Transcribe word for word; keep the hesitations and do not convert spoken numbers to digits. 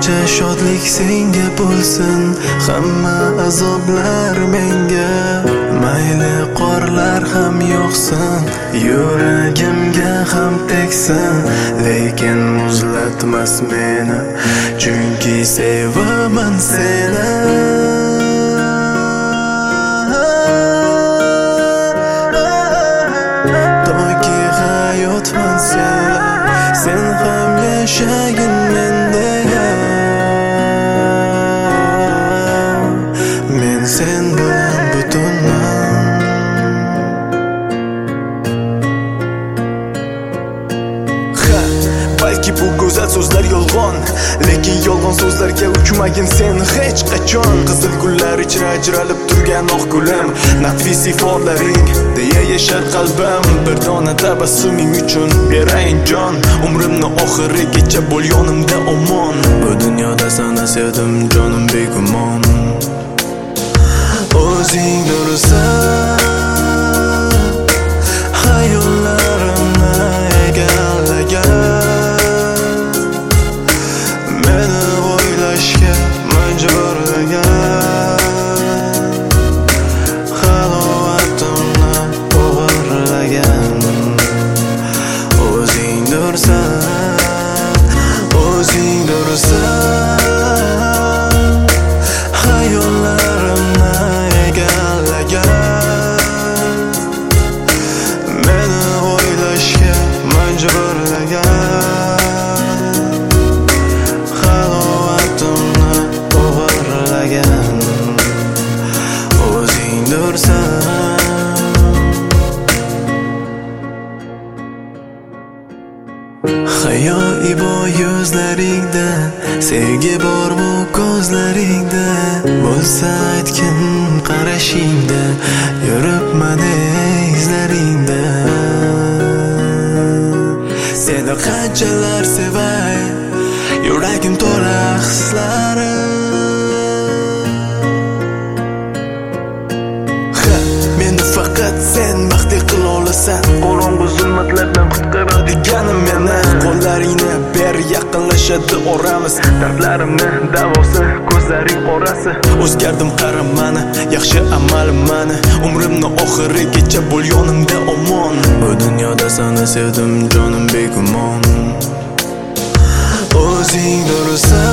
barcha shodlik senga bo'lsin, hamma azoblar menga. Mayli qorlar ham yog'sin, yuragimga ham tegsin, lekin muzlatmas meni, chunki sevaman seni. Toki hayotman sen, sen ham yashagin menda. Men sen bilan butunman. Ha, balki bu go'zal so'zlar yolg'on, lekin yolg'on so'zlarga uchmagin sen hech qachon. Qizil gullar ichra ajralib turgan oq gulim, nafis ifodalaring deya yashar qalbim. Bir dona tabassuming uchun berayin jon, umrimni oxirigacha bo'l yonimda omon. Bu dunyoda sana sevdim jonim begumon. O'zing dursan hayollarimni egallagan, meni o'ylashga majburlagan, halovatimni o'g'irlagan. O'zing dursan, o'zing dursan hayollarimni egallagan, meni o'ylashga majburlagan, halovatimni o'g'irlagan. O'zing dursan. Hayo ibo yuzlaringda, sevgi bor bu ko'zlaringda, bo'lsa aytgin qarashingda, yuribman izlaringda. Seni qanchalar sevay, yuragim to'la hislarim. Meni faqat sen baxtli qila olasan, qorong'u zulmatlardan qutqaradiganim meni. Qo'llaringni ber, yaqinlashadi oramiz, dardlarimni davosi ko'zlaring qorasi. O'zgardim qara mani, yaxshi amalim mani, umrimni oxirigacha bo'l yonimda omon. Bu dunyoda sana sevdim jonim begumon. O'zing dursan